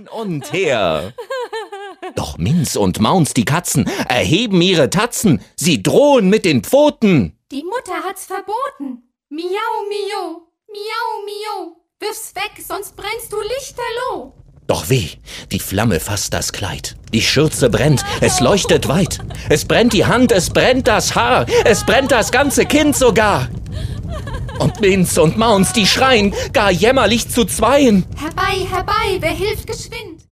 und her. Doch Minz und Maunz, die Katzen, erheben ihre Tatzen, sie drohen mit den Pfoten. Die Mutter hat's verboten. Miau, miau, miau, miau. Wirf's weg, sonst brennst du lichterloh. Doch weh, die Flamme fasst das Kleid. Die Schürze brennt, es leuchtet weit. Es brennt die Hand, es brennt das Haar. Es brennt das ganze Kind sogar. Und Minz und Maunz, die schreien, gar jämmerlich zu zweien. Herbei, herbei, wer hilft geschwind?